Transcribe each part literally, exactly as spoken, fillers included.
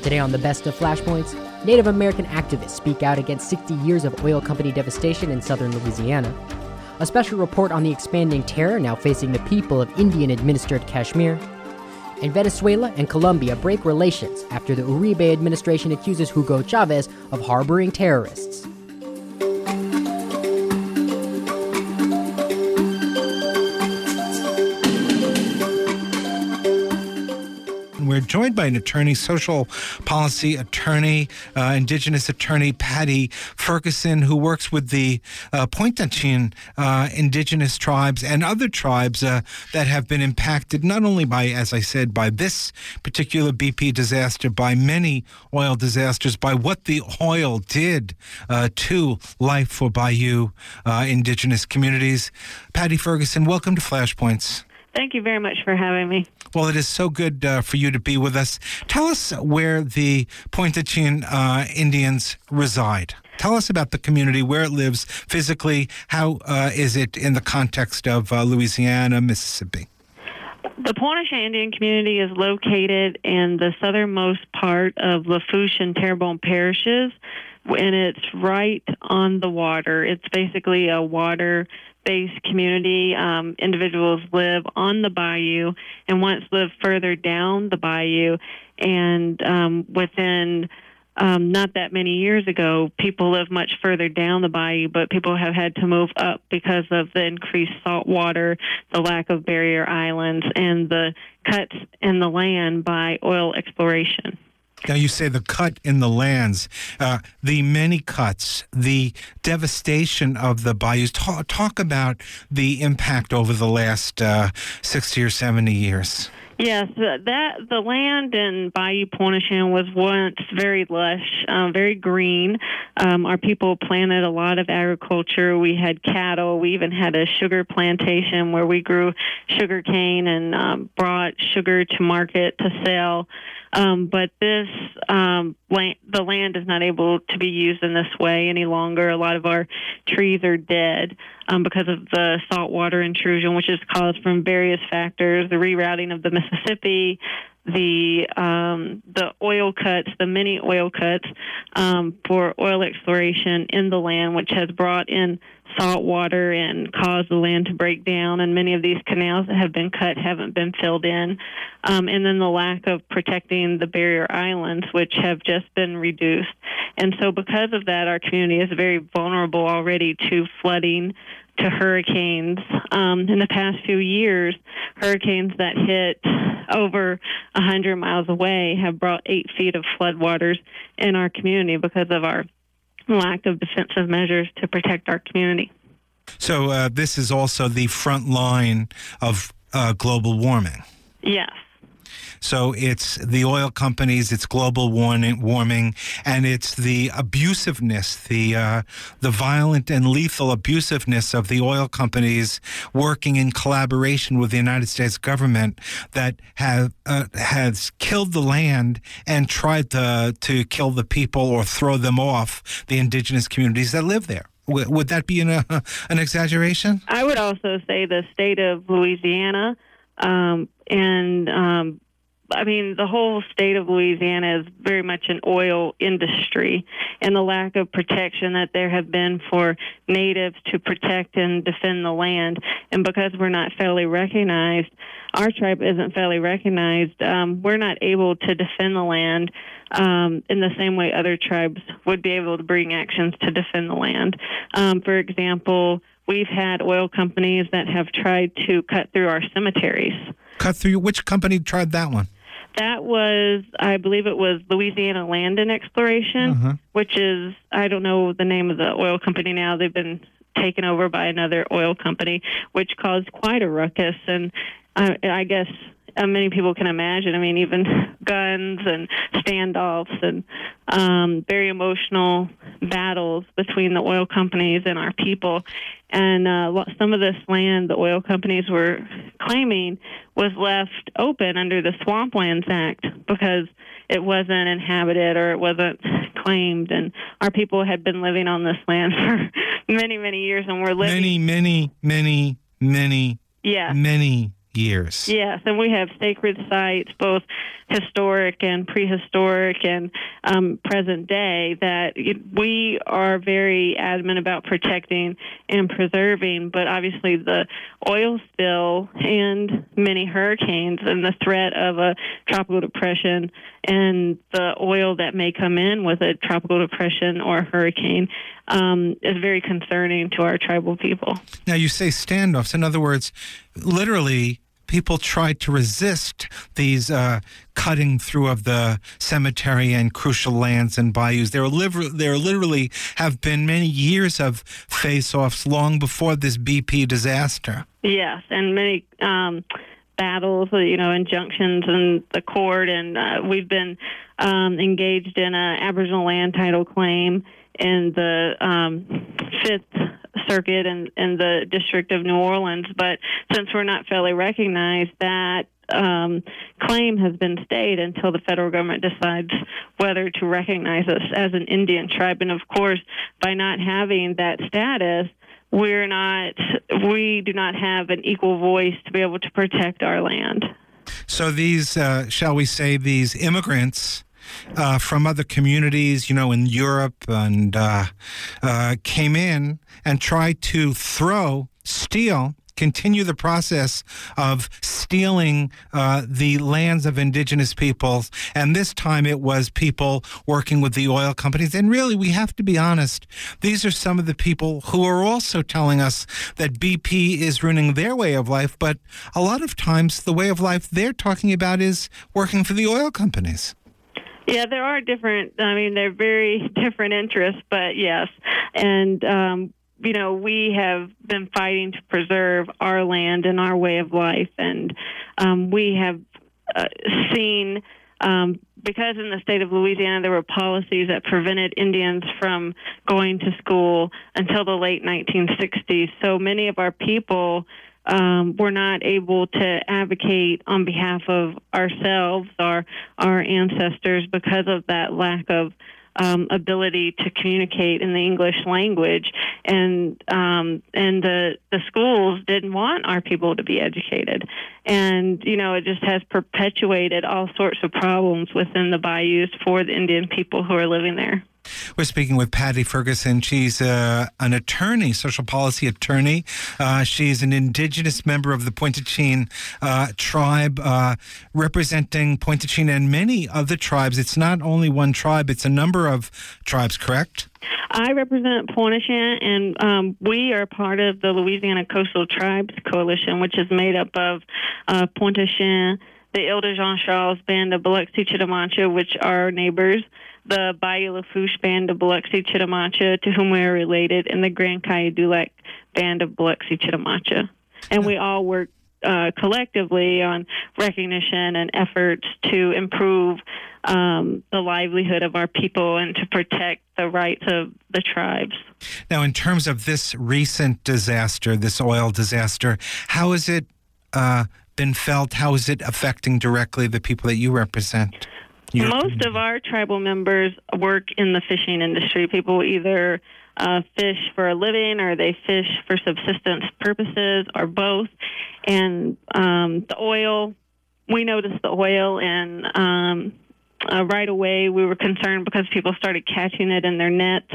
Today on the Best of Flashpoints, Native American activists speak out against sixty years of oil company devastation in southern Louisiana. A special report on the expanding terror now facing the people of Indian-administered Kashmir. And Venezuela and Colombia break relations after the Uribe administration accuses Hugo Chavez of harboring terrorists. We're joined by an attorney, social policy attorney, uh, Indigenous attorney Patty Ferguson, who works with the uh, Pointe-Nochene uh, Indigenous tribes and other tribes uh, that have been impacted not only by, as I said, by this particular B P disaster, by many oil disasters, by what the oil did uh, to life for Bayou uh, Indigenous communities. Patty Ferguson, welcome to Flashpoints. Thank you very much for having me. Well, it is so good uh, for you to be with us. Tell us where the Pointe-Nochene uh, Indians reside. Tell us about the community, where it lives physically. How uh, is it in the context of uh, Louisiana, Mississippi? The Pointe-Nochene Indian community is located in the southernmost part of Lafourche and Terrebonne parishes, and it's right on the water. It's basically a water-based community. Um, individuals live on the bayou and once lived further down the bayou. And um, within um, not that many years ago, people lived much further down the bayou, but people have had to move up because of the increased salt water, the lack of barrier islands, and the cuts in the land by oil exploration. Now, you say the cut in the lands, uh, the many cuts, the devastation of the bayous. Talk, talk about the impact over the last uh, sixty or seventy years. Yes, that the land in Bayou Pointe-Nochene was once very lush, uh, very green. Um, our people planted a lot of agriculture. We had cattle. We even had a sugar plantation where we grew sugar cane and um, brought sugar to market to sell. Um, but this um, land, the land is not able to be used in this way any longer. A lot of our trees are dead um, because of the saltwater intrusion, which is caused from various factors: the rerouting of the Mississippi, the um, the oil cuts, the many oil cuts um, for oil exploration in the land, which has brought in salt water and caused the land to break down, and many of these canals that have been cut haven't been filled in. Um, and then the lack of protecting the barrier islands, which have just been reduced. And so because of that, our community is very vulnerable already to flooding, to hurricanes. Um, in the past few years, hurricanes that hit over one hundred miles away have brought eight feet of floodwaters in our community because of our lack of defensive measures to protect our community. So uh, this is also the front line of uh, global warming. Yes. So it's the oil companies, it's global warming, and it's the abusiveness, the uh, the violent and lethal abusiveness of the oil companies working in collaboration with the United States government that have uh, has killed the land and tried to to kill the people or throw them off the indigenous communities that live there. W- would that be an, uh, an exaggeration? I would also say the state of Louisiana um, and um, I mean, the whole state of Louisiana is very much an oil industry, and the lack of protection that there have been for natives to protect and defend the land. And because we're not federally recognized, our tribe isn't federally recognized, um, we're not able to defend the land um, in the same way other tribes would be able to bring actions to defend the land. Um, for example, we've had oil companies that have tried to cut through our cemeteries. Cut through? Which company tried that one? That was, I believe it was Louisiana Land and Exploration, uh-huh. which is, I don't know the name of the oil company now. They've been taken over by another oil company, which caused quite a ruckus. And I, I guess uh, many people can imagine, I mean, even guns and standoffs and um, very emotional battles between the oil companies and our people. And uh, some of this land the oil companies were claiming was left open under the Swamplands Act because it wasn't inhabited or it wasn't claimed. And our people had been living on this land for many, many years, and we're living... Many, many, many, many, yeah. many years. Yes, and we have sacred sites, both historic and prehistoric and um, present day, that we are very adamant about protecting and preserving. But obviously the oil spill and many hurricanes and the threat of a tropical depression and the oil that may come in with a tropical depression or hurricane um, is very concerning to our tribal people. Now, you say standoffs. In other words, literally, people tried to resist these uh, cutting through of the cemetery and crucial lands and bayous. There, liver- there literally have been many years of face-offs long before this B P disaster. Yes, and many um, battles, you know, injunctions in the court, and uh, we've been um, engaged in an Aboriginal land title claim in the um, Fifth Circuit and in the District of New Orleans. But since we're not federally recognized, that um, claim has been stayed until the federal government decides whether to recognize us as an Indian tribe. And of course, by not having that status, we're not, we do not have an equal voice to be able to protect our land. So these, uh, shall we say, these immigrants Uh, from other communities, you know, in Europe, and uh, uh, came in and tried to throw, steal, continue the process of stealing uh, the lands of indigenous peoples. And this time it was people working with the oil companies. And really, we have to be honest, these are some of the people who are also telling us that B P is ruining their way of life. But a lot of times the way of life they're talking about is working for the oil companies. Yeah, there are different, I mean, they're very different interests, but yes. And, um, you know, we have been fighting to preserve our land and our way of life. And um, we have uh, seen, um, because in the state of Louisiana there were policies that prevented Indians from going to school until the late nineteen sixties. So many of our people Um, we're not able to advocate on behalf of ourselves or our ancestors because of that lack of um, ability to communicate in the English language, and um, and the the schools didn't want our people to be educated, and you know it just has perpetuated all sorts of problems within the bayous for the Indian people who are living there. We're speaking with Patty Ferguson. She's uh, an attorney, social policy attorney. Uh, she's an indigenous member of the Pointe-a-Chen uh, tribe, uh, representing Pointe-a-Chen and many other tribes. It's not only one tribe, it's a number of tribes, correct? I represent Pointe-a-Chen, and um, we are part of the Louisiana Coastal Tribes Coalition, which is made up of uh, Pointe-a-Chen, the Ile-de-Jean Charles Band of Biloxi Chitimacha, which are neighbors, the Bayou Lafourche Band of Biloxi Chitimacha, to whom we are related, and the Grand Cailloux-Dulac Band of Biloxi Chitimacha. And we all work uh, collectively on recognition and efforts to improve um, the livelihood of our people and to protect the rights of the tribes. Now, in terms of this recent disaster, this oil disaster, how has it uh, been felt? How is it affecting directly the people that you represent? Your Most of our tribal members work in the fishing industry. People either uh, fish for a living or they fish for subsistence purposes or both. And um, the oil, we noticed the oil, and um, uh, right away we were concerned because people started catching it in their nets,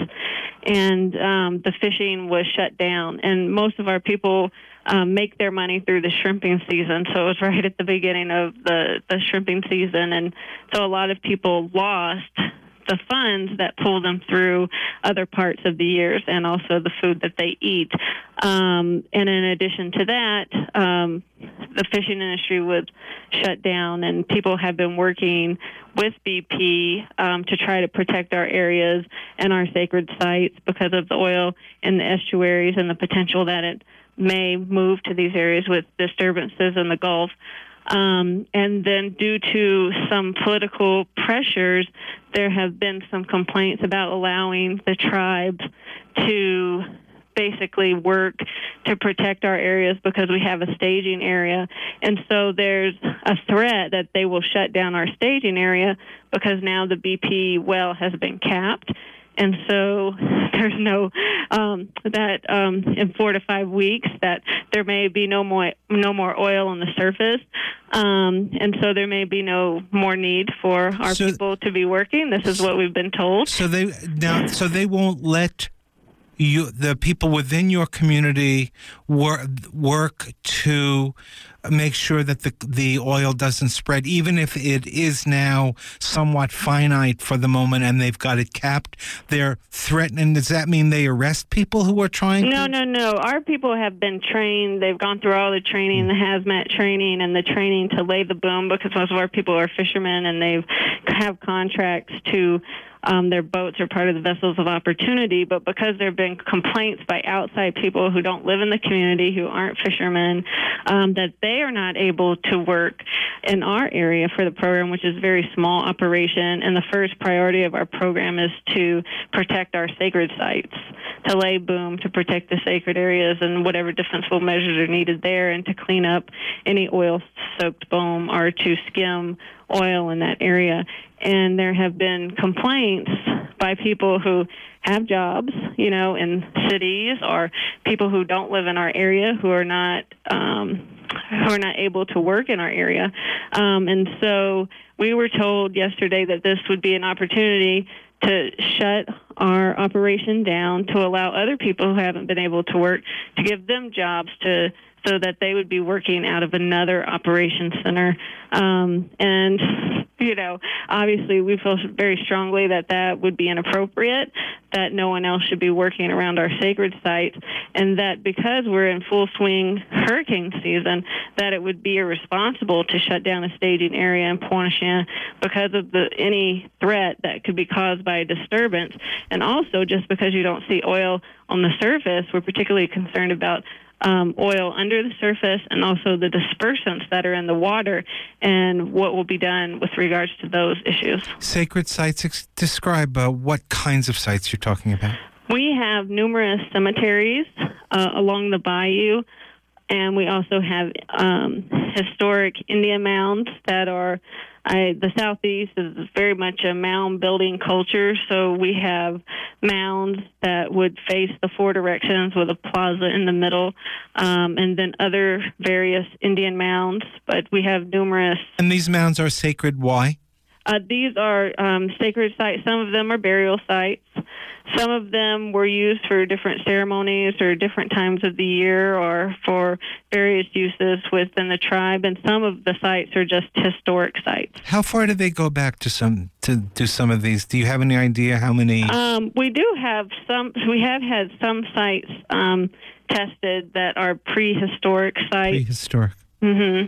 and um, the fishing was shut down. And most of our people Um, make their money through the shrimping season. So it was right at the beginning of the, the shrimping season. And so a lot of people lost the funds that pull them through other parts of the years, and also the food that they eat. Um, and in addition to that, um, the fishing industry was shut down, and people have been working with B P um, to try to protect our areas and our sacred sites because of the oil in the estuaries and the potential that it may move to these areas with disturbances in the Gulf. Um, and then due to some political pressures, there have been some complaints about allowing the tribes to basically work to protect our areas because we have a staging area. And so there's a threat that they will shut down our staging area because now the B P well has been capped. And so there's no um, that um, in four to five weeks that there may be no more no more oil on the surface, um, and so there may be no more need for our So- people to be working. This is what we've been told. So they now, so they won't let you, the people within your community, work work to make sure that the the oil doesn't spread, even if it is now somewhat finite for the moment and they've got it capped. They're threatening. Does that mean they arrest people who are trying? No, to? no, no. Our people have been trained. They've gone through all the training, the hazmat training, and the training to lay the boom, because most of our people are fishermen, and they have contracts to um, their boats are part of the vessels of opportunity. But because there have been complaints by outside people who don't live in the community, who aren't fishermen, um, that they are not able to work in our area for the program, which is a very small operation. And the first priority of our program is to protect our sacred sites, to lay boom, to protect the sacred areas and whatever defensible measures are needed there, and to clean up any oil-soaked boom or to skim oil in that area. And there have been complaints by people who have jobs, you know, in cities, or people who don't live in our area who are not um, who are not able to work in our area. Um, and so we were told yesterday that this would be an opportunity to shut our operation down, to allow other people who haven't been able to work, to give them jobs, to so that they would be working out of another operation center. Um, and, you know, obviously we feel very strongly that that would be inappropriate, that no one else should be working around our sacred sites, and that because we're in full swing hurricane season, that it would be irresponsible to shut down a staging area in Pointe-au-Chien because of the any threat that could be caused by a disturbance. And also, just because you don't see oil on the surface, we're particularly concerned about Um, oil under the surface, and also the dispersants that are in the water, and what will be done with regards to those issues. Sacred sites. Ex- describe uh, what kinds of sites you're talking about. We have numerous cemeteries uh, along the bayou, and we also have um, historic Indian mounds that are, I, the Southeast is very much a mound building culture, so we have mounds that would face the four directions with a plaza in the middle, um, and then other various Indian mounds, but we have numerous. And these mounds are sacred. Why? Uh, these are um, sacred sites. Some of them are burial sites. Some of them were used for different ceremonies or different times of the year, or for various uses within the tribe. And some of the sites are just historic sites. How far do they go back to some to do some of these? Do you have any idea how many? Um, we do have some. We have had some sites um, tested that are prehistoric sites. Prehistoric. Mm-hmm.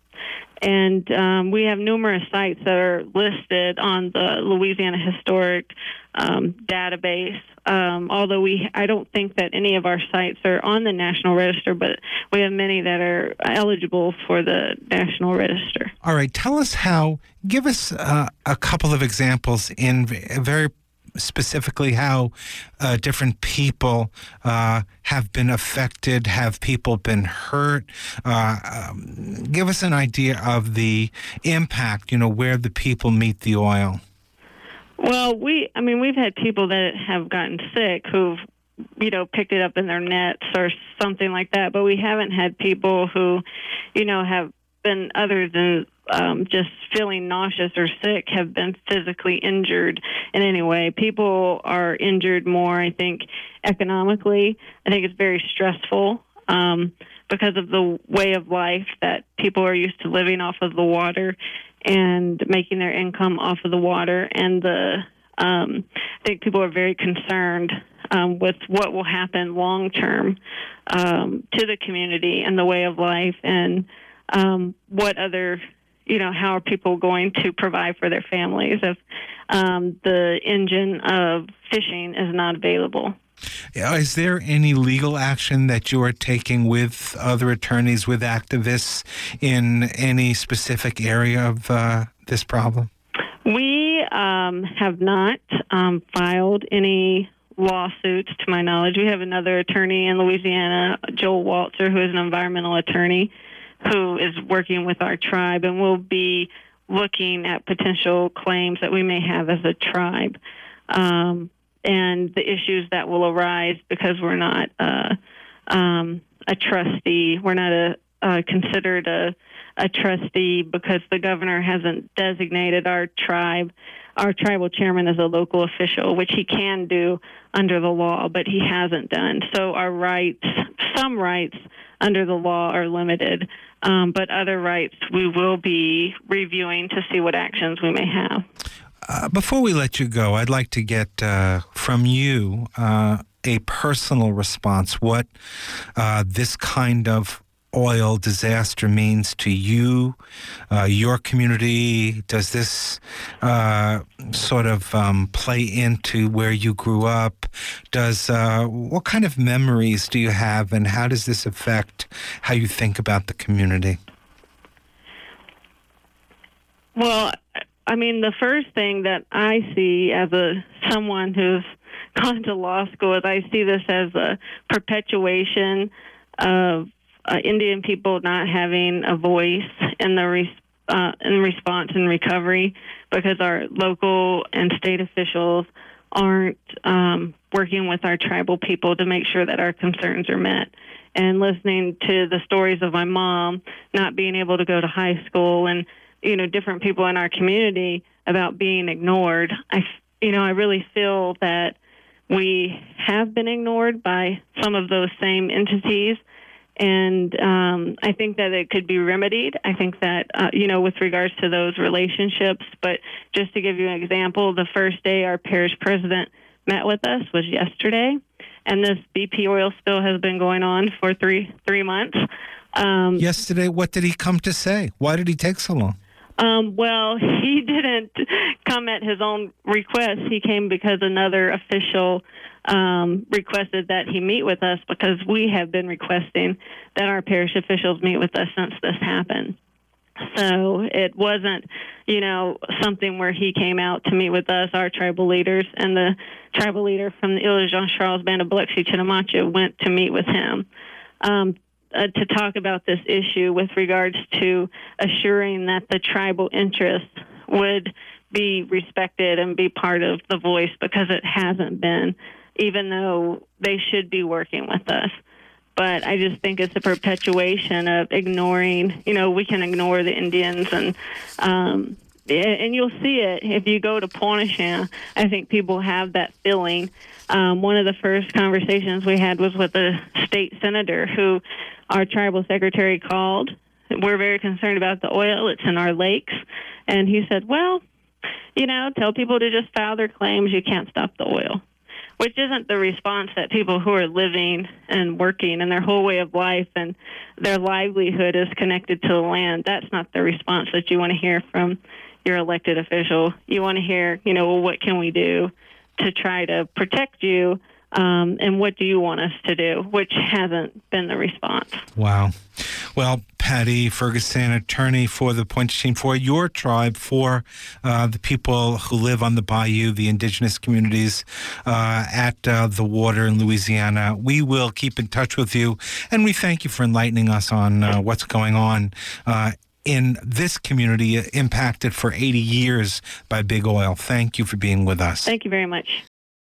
And um, we have numerous sites that are listed on the Louisiana Historic um, database. Um, although we, I don't think that any of our sites are on the National Register, but we have many that are eligible for the National Register. All right. Tell us how. Give us uh, a couple of examples in very specifically how uh, different people uh, have been affected, have people been hurt. Uh, um, give us an idea of the impact, you know, where the people meet the oil. Well, we, I mean, we've had people that have gotten sick who've, you know, picked it up in their nets or something like that, but we haven't had people who, you know, have been, other than um, just feeling nauseous or sick, have been physically injured in any way. People are injured more, I think, economically. I think it's very stressful um, because of the way of life that people are used to living off of the water and making their income off of the water. And the um, I think people are very concerned um, with what will happen long term um, to the community and the way of life, and um, what other, you know, how are people going to provide for their families if um, the engine of fishing is not available. Is there any legal action that you are taking with other attorneys, with activists in any specific area of uh, this problem? We um, have not um, filed any lawsuits, to my knowledge. We have another attorney in Louisiana, Joel Walter, who is an environmental attorney, who is working with our tribe, and will be looking at potential claims that we may have as a tribe. Um, and the issues that will arise because we're not uh, um, a trustee. We're not a uh, considered a, a trustee because the governor hasn't designated our tribe, our tribal chairman as a local official, which he can do under the law, but he hasn't done. So our rights, some rights under the law are limited, um, but other rights we will be reviewing to see what actions we may have. Uh, before we let you go, I'd like to get uh, from you uh, a personal response, what uh, this kind of oil disaster means to you, uh, your community. Does this uh, sort of um, play into where you grew up? Does uh, what kind of memories do you have, and how does this affect how you think about the community? Well, I mean, the first thing that I see as a someone who's gone to law school is I see this as a perpetuation of Uh, Indian people not having a voice in the res- uh, in response and recovery because our local and state officials aren't um, working with our tribal people to make sure that our concerns are met. And listening to the stories of my mom not being able to go to high school and, you know, different people in our community about being ignored, I, you know, I really feel that we have been ignored by some of those same entities. And um, I think that it could be remedied. I think that, uh, you know, with regards to those relationships, but just to give you an example, the first day our parish president met with us was yesterday, and this B P oil spill has been going on for three three months. Um, yesterday, what did he come to say? Why did he take so long? Um, well, he didn't come at his own request. He came because another official um, requested that he meet with us because we have been requesting that our parish officials meet with us since this happened. So it wasn't, you know, something where he came out to meet with us, our tribal leaders, and the tribal leader from the Île Jean Charles Band of Biloxi Chitimacha went to meet with him. Um, Uh, to talk about this issue with regards to assuring that the tribal interests would be respected and be part of the voice, because it hasn't been, even though they should be working with us. But I just think it's a perpetuation of ignoring, you know, we can ignore the Indians, and um, and you'll see it if you go to Pointe-au-Tremble. I think people have that feeling. Um, one of the first conversations we had was with a state senator who our tribal secretary called. We're very concerned about the oil. It's in our lakes. And he said, well, you know, tell people to just file their claims. You can't stop the oil, which isn't the response that people who are living and working and their whole way of life and their livelihood is connected to the land. That's not the response that you want to hear from your elected official. You want to hear, you know, well, what can we do to try to protect you, um, and what do you want us to do, which hasn't been the response. Wow. Well, Patty Ferguson, attorney for the Pointe-au-Tremble, for your tribe, for uh, the people who live on the bayou, the indigenous communities uh, at uh, the water in Louisiana. We will keep in touch with you, and we thank you for enlightening us on uh, what's going on uh, in this community impacted for eighty years by big oil. Thank you for being with us. Thank you very much.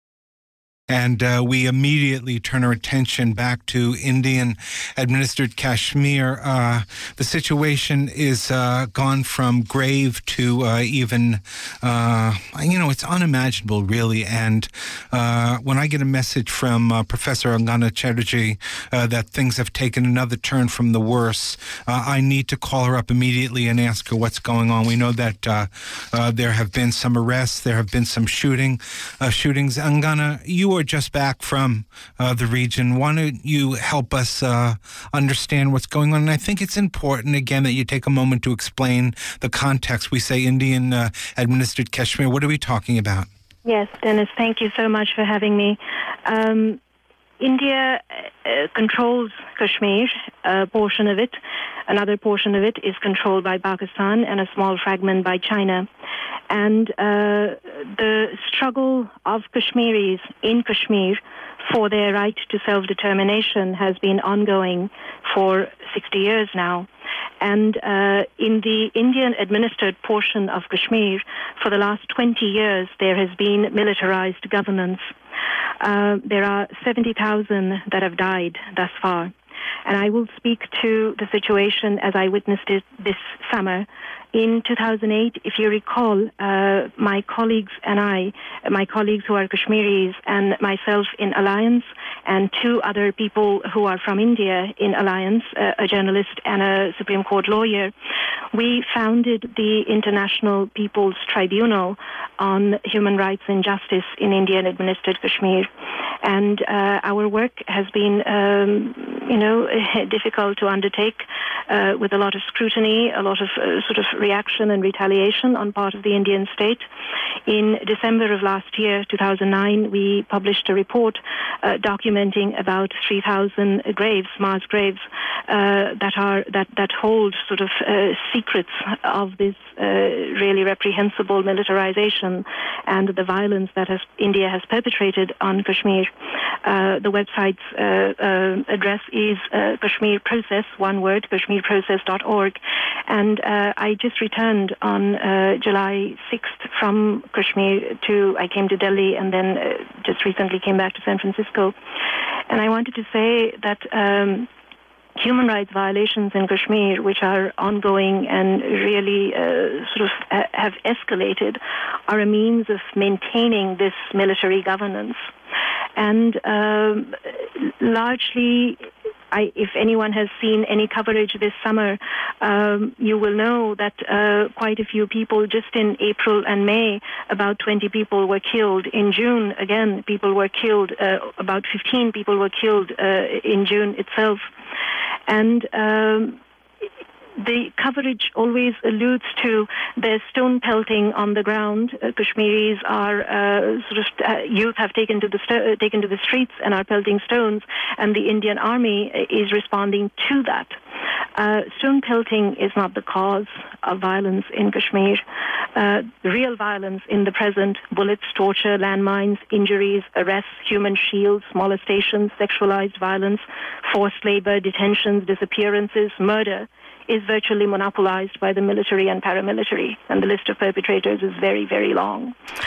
And uh, we immediately turn our attention back to Indian-administered Kashmir. Uh, the situation is uh, gone from grave to uh, even, uh, you know, it's unimaginable, really. And uh, when I get a message from uh, Professor Angana Chatterjee uh, that things have taken another turn from the worse, uh, I need to call her up immediately and ask her what's going on. We know that uh, uh, there have been some arrests, there have been some shooting, uh, shootings. Angana, you are just back from uh, the region. Why don't you help us uh, understand what's going on? And I think it's important, again, that you take a moment to explain the context. We say Indian uh, administered Kashmir. What are we talking about? Yes, Dennis, thank you so much for having me. Um, India uh, controls Kashmir, a portion of it. Another portion of it is controlled by Pakistan and a small fragment by China. And uh, the struggle of Kashmiris in Kashmir for their right to self-determination has been ongoing for sixty years now. And uh, in the Indian-administered portion of Kashmir, for the last twenty years, there has been militarized governance. Uh, there are seventy thousand that have died thus far. And I will speak to the situation as I witnessed it this summer. In two thousand eight, if you recall, uh, my colleagues and I, my colleagues who are Kashmiris and myself in Alliance, and two other people who are from India in Alliance, uh, a journalist and a Supreme Court lawyer, we founded the International People's Tribunal on Human Rights and Justice in Indian-administered Kashmir. And uh, our work has been, um, you know, difficult to undertake uh, with a lot of scrutiny, a lot of uh, sort of reaction and retaliation on part of the Indian state. In December of last year, two thousand nine, we published a report uh, documenting about three thousand graves, mass graves, uh, that are that, that hold sort of uh, secrets of this uh, really reprehensible militarization and the violence that has, India has perpetrated on Kashmir. Uh, the website's uh, uh, address is uh, Kashmir Process, one word, kashmir process dot org. And uh, I just returned on uh, July sixth from Kashmir to, I came to Delhi and then uh, just recently came back to San Francisco. And I wanted to say that um, human rights violations in Kashmir, which are ongoing and really uh, sort of uh, have escalated, are a means of maintaining this military governance. And um, largely, I, if anyone has seen any coverage this summer, um, you will know that uh, quite a few people, just in April and May, about twenty people were killed. In June, again, people were killed. Uh, about fifteen people were killed uh, in June itself. And um, the coverage always alludes to the stone pelting on the ground. Uh, Kashmiris are uh, sort of uh, youth have taken to the st- uh, taken to the streets and are pelting stones, and the Indian Army is responding to that. Uh, stone pelting is not the cause of violence in Kashmir. Uh, real violence in the present: bullets, torture, landmines, injuries, arrests, human shields, molestations, sexualized violence, forced labor, detentions, disappearances, murder, is virtually monopolized by the military and paramilitary, and the list of perpetrators is very, very long.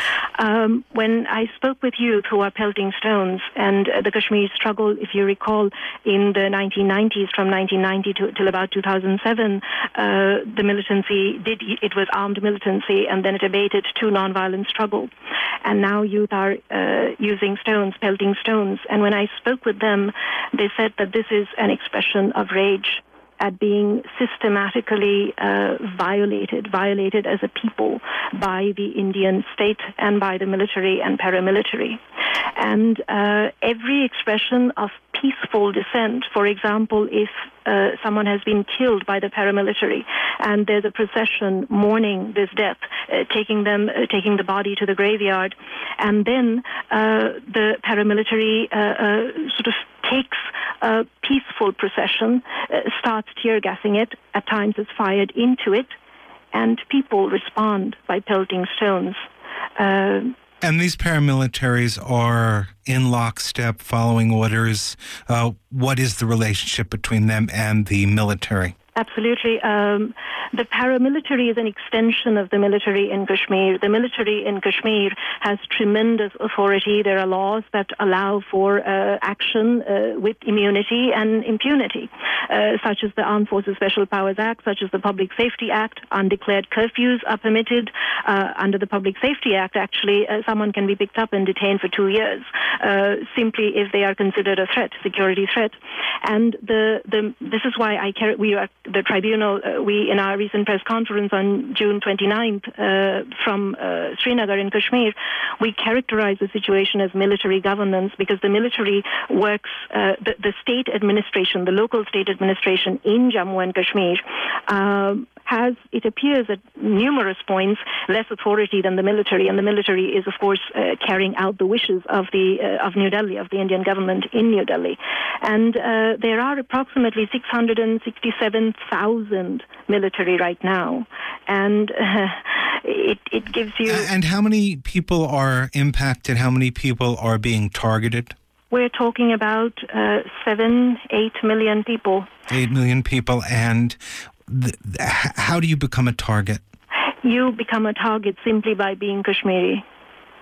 Um, when I spoke with youth who are pelting stones, and uh, the Kashmir struggle, if you recall, in the nineteen nineties, from nineteen ninety to till about two thousand seven, uh, the militancy did, it was armed militancy, and then it abated to nonviolent struggle. And now youth are uh, using stones, pelting stones. And when I spoke with them, they said that this is an expression of rage at being systematically uh, violated, violated as a people by the Indian state and by the military and paramilitary. And uh, every expression of peaceful dissent, for example, if uh, someone has been killed by the paramilitary and there's a procession mourning this death, uh, taking them, uh, taking the body to the graveyard, and then uh, the paramilitary uh, uh, sort of takes a peaceful procession, uh, starts tear gassing it, at times is fired into it, and people respond by pelting stones. Uh, And these paramilitaries are in lockstep, following orders. Uh, what is the relationship between them and the military? Absolutely. Um, the paramilitary is an extension of the military in Kashmir. The military in Kashmir has tremendous authority. There are laws that allow for uh, action uh, with immunity and impunity, uh, such as the Armed Forces Special Powers Act, such as the Public Safety Act. Undeclared curfews are permitted. Uh, under the Public Safety Act, actually, uh, someone can be picked up and detained for two years, uh, simply if they are considered a threat, security threat. And the, the this is why I care, we are the tribunal, uh, we, in our recent press conference on June twenty-ninth uh, from uh, Srinagar in Kashmir, we characterize the situation as military governance because the military works, uh, the, the state administration, the local state administration in Jammu and Kashmir uh, has, it appears at numerous points, less authority than the military, and the military is, of course, uh, carrying out the wishes of the uh, of New Delhi, of the Indian government in New Delhi. And uh, there are approximately six hundred sixty-seven thousand military right now, and uh, it, it gives you... And how many people are impacted? How many people are being targeted? We're talking about uh, seven, eight million people. Eight million people, and th- how do you become a target? You become a target simply by being Kashmiri.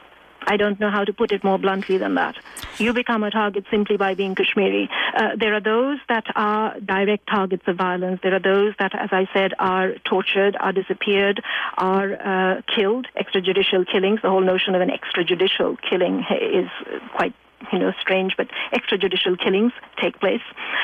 I don't know how to put it more bluntly than that. You become a target simply by being Kashmiri. Uh, there are those that are direct targets of violence. There are those that, as I said, are tortured, are disappeared, are uh, killed, extrajudicial killings. The whole notion of an extrajudicial killing is quite, you know, strange, but extrajudicial killings take place.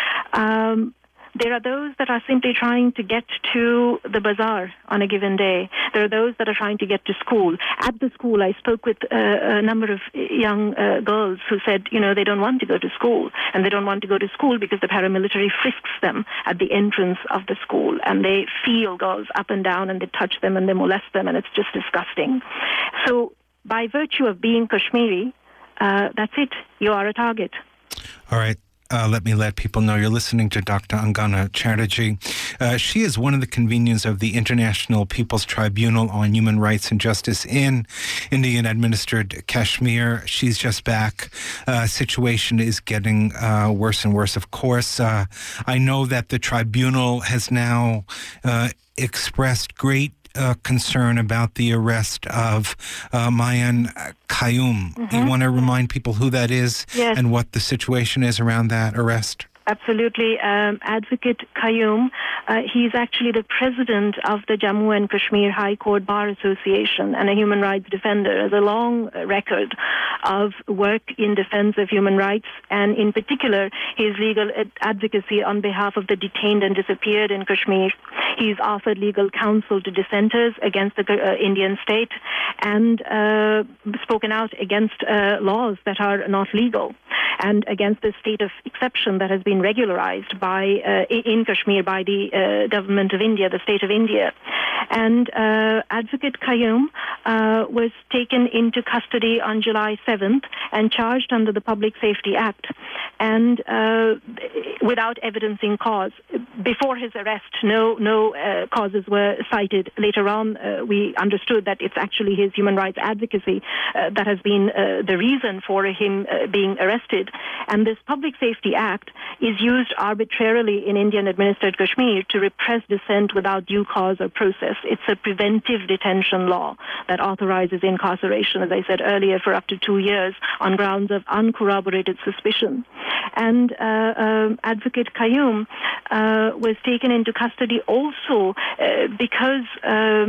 Um, There are those that are simply trying to get to the bazaar on a given day. There are those that are trying to get to school. At the school, I spoke with uh, a number of young uh, girls who said, you know, they don't want to go to school. And they don't want to go to school because the paramilitary frisks them at the entrance of the school. And they feel girls up and down and they touch them and they molest them. And it's just disgusting. So by virtue of being Kashmiri, uh, that's it. You are a target. All right. Uh, let me let people know you're listening to Doctor Angana Chatterjee. Uh, she is one of the conveners of the International People's Tribunal on Human Rights and Justice in Indian-administered Kashmir. She's just back. Uh, situation is getting uh, worse and worse, of course. Uh, I know that the tribunal has now uh, expressed great Uh, concern about the arrest of uh, Mayan Qayyum. Mm-hmm. You want to remind people who that is yes. and what the situation is around that arrest? Absolutely. Um, Advocate Qayyum, uh, he's actually the president of the Jammu and Kashmir High Court Bar Association and a human rights defender. Has a long record of work in defense of human rights, and in particular, his legal ad- advocacy on behalf of the detained and disappeared in Kashmir. He's offered legal counsel to dissenters against the uh, Indian state and uh, spoken out against uh, laws that are not legal and against the state of exception that has been regularized by uh, in Kashmir by the uh, government of India, the state of India. And uh, Advocate Qayyum uh, was taken into custody on July seventh and charged under the Public Safety Act, and uh, without evidencing cause. Before his arrest, no no uh, causes were cited. Later on, uh, we understood that it's actually his human rights advocacy uh, that has been uh, the reason for him uh, being arrested. And this Public Safety Act is used arbitrarily in Indian-administered Kashmir to repress dissent without due cause or process. It's a preventive detention law that authorizes incarceration, as I said earlier, for up to two years on grounds of uncorroborated suspicion. And uh, uh, Advocate Qayyum uh, was taken into custody also uh, because Um,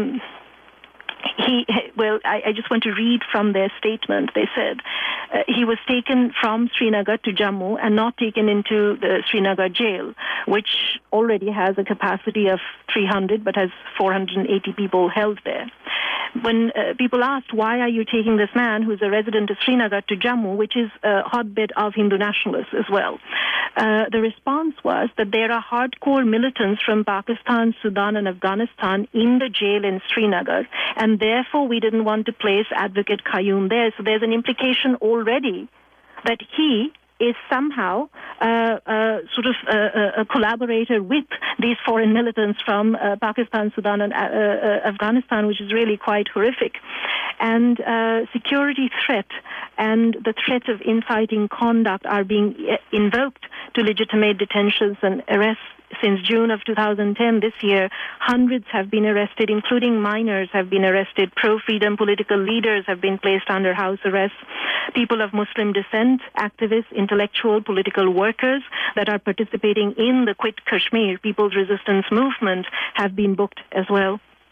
He, well, I, I just want to read from their statement. They said uh, he was taken from Srinagar to Jammu and not taken into the Srinagar jail, which already has a capacity of three hundred but has four hundred eighty people held there. When uh, people asked, why are you taking this man who's a resident of Srinagar to Jammu, which is a hotbed of Hindu nationalists as well, uh, the response was that there are hardcore militants from Pakistan, Sudan and Afghanistan in the jail in Srinagar, and therefore we didn't want to place Advocate Qayyum there. So there's an implication already that he is somehow uh, uh, sort of uh, a collaborator with these foreign militants from uh, Pakistan, Sudan and uh, uh, Afghanistan, which is really quite horrific. And uh, security threat and the threat of inciting conduct are being invoked to legitimate detentions and arrests. Since June of two thousand ten, this year, hundreds have been arrested, including minors have been arrested. Pro-freedom political leaders have been placed under house arrest. People of Muslim descent, activists, intellectual, political workers that are participating in the Quit Kashmir People's Resistance Movement have been booked as well.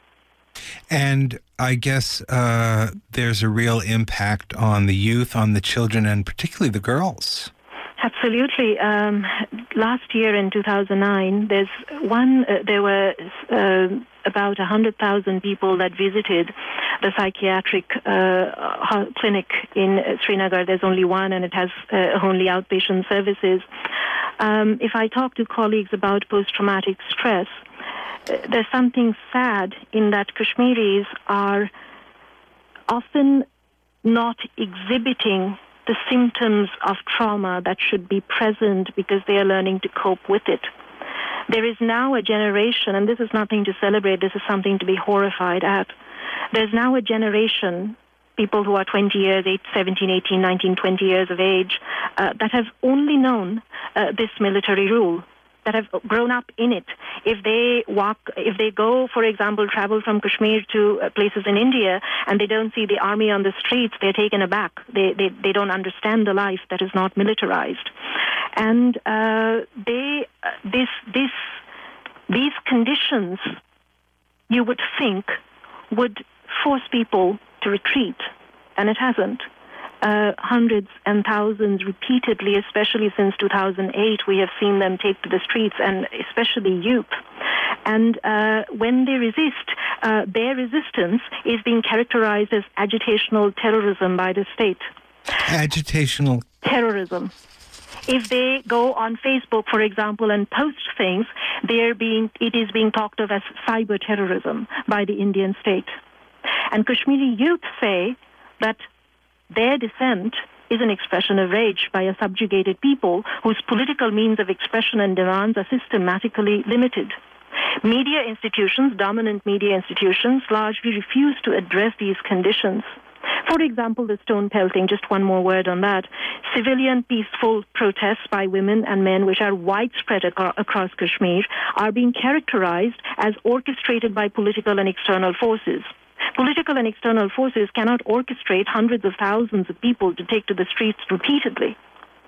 And I guess uh, there's a real impact on the youth, on the children, and particularly the girls. Absolutely. Um, last year in two thousand nine, there's one. Uh, there were uh, about one hundred thousand people that visited the psychiatric uh, clinic in Srinagar. There's only one, and it has uh, only outpatient services. Um, if I talk to colleagues about post-traumatic stress, uh, there's something sad in that Kashmiris are often not exhibiting the symptoms of trauma that should be present because they are learning to cope with it. There is now a generation, and this is nothing to celebrate, this is something to be horrified at. There's now a generation, people who are twenty years, eight, seventeen, eighteen, nineteen, twenty years of age, uh, that have only known uh, this military rule. that have grown up in it, if they walk, if they go, for example, travel from Kashmir to uh, places in India, and they don't see the army on the streets, they're taken aback. They they, they don't understand the life that is not militarized, and uh, they uh, this this these conditions, you would think, would force people to retreat, and it hasn't. Uh, hundreds and thousands repeatedly, especially since two thousand eight, we have seen them take to the streets, and especially youth. And uh, when they resist, uh, their resistance is being characterized as agitational terrorism by the state. Agitational terrorism. If they go on Facebook, for example, and post things, they're being, it is being talked of as cyber terrorism by the Indian state. And Kashmiri youth say that their dissent is an expression of rage by a subjugated people whose political means of expression and demands are systematically limited. Media institutions, dominant media institutions, largely refuse to address these conditions. For example, the stone pelting, just one more word on that. Civilian peaceful protests by women and men, which are widespread ac- across Kashmir, are being characterized as orchestrated by political and external forces. Political and external forces cannot orchestrate hundreds of thousands of people to take to the streets repeatedly.